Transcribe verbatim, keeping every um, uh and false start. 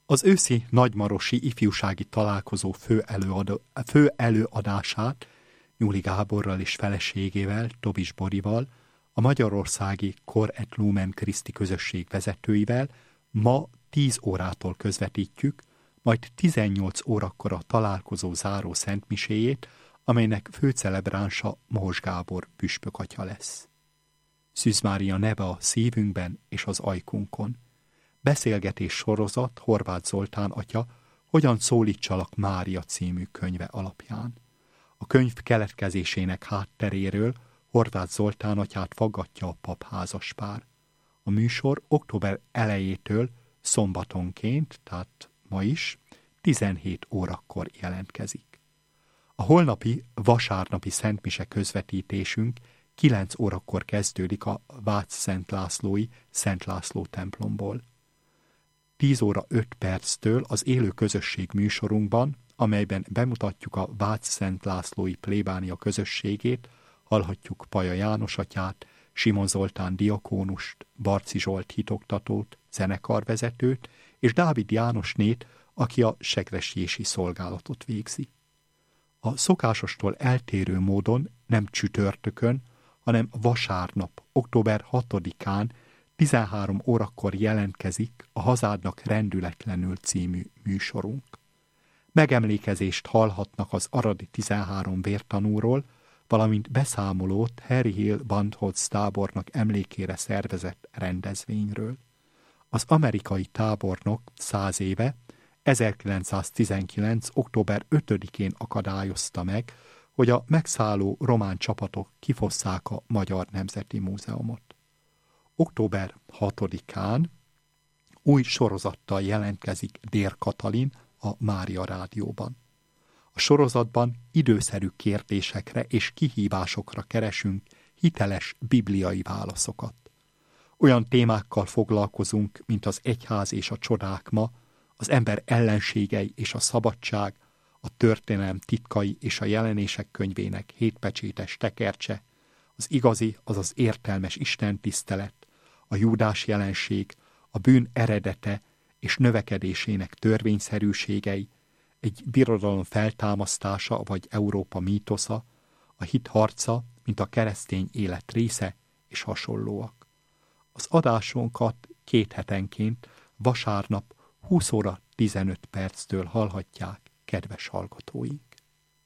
Az őszi nagymarosi ifjúsági találkozó fő, előadó, fő előadását Nyúli Gáborral és feleségével, Tobis Borival, a magyarországi Cor et Lumen Christi közösség vezetőivel ma tíz órától közvetítjük, majd tizennyolc órakor a találkozó záró szentmiséjét, amelynek főcelebránsa Mohos Gábor püspök atya lesz. Szűz Mária neve a szívünkben és az ajkunkon. Beszélgetés sorozat Horváth Zoltán atya, Hogyan szólítsalak Mária című könyve alapján. A könyv keletkezésének hátteréről Horváth Zoltán atyát faggatja a papházaspár. A műsor október elejétől szombatonként, tehát ma is, tizenhét órakor jelentkezik. A holnapi vasárnapi szentmise közvetítésünk kilenc órakor kezdődik a Vác-Szent Lászlói Szent László templomból. tíz óra öt perctől az élő közösség műsorunkban, amelyben bemutatjuk a Vác-Szent Lászlói plébánia közösségét, hallhatjuk Paja János atyát, Simon Zoltán diakónust, Barci Zsolt hitoktatót, zenekarvezetőt, és Dávid Jánosnét, aki a segresjési szolgálatot végzi. A szokásostól eltérő módon nem csütörtökön, hanem vasárnap, október hatodikán tizenhárom órakor jelentkezik a Hazádnak rendületlenül című műsorunk. Megemlékezést hallhatnak az aradi tizenhárom vértanúról, valamint beszámolót Harry Hill Bandholz tábornok emlékére szervezett rendezvényről. Az amerikai tábornok száz éve, ezerkilencszáztizenkilenc. október ötödikén akadályozta meg, hogy a megszálló román csapatok kifosszák a Magyar Nemzeti Múzeumot. október hatodikán új sorozattal jelentkezik Dér Katalin a Mária Rádióban. A sorozatban időszerű kérdésekre és kihívásokra keresünk hiteles bibliai válaszokat. Olyan témákkal foglalkozunk, mint az egyház és a csodák ma, az ember ellenségei és a szabadság, a történelem titkai és a jelenések könyvének hétpecsétes tekercse, az igazi, azaz értelmes istentisztelet, a júdás jelenség, a bűn eredete és növekedésének törvényszerűségei, egy birodalom feltámasztása vagy Európa mítosza, a hit harca, mint a keresztény élet része és hasonlóak. Az adásunkat két hetenként vasárnap húsz óra tizenöt perctől hallhatják kedves hallgatóink.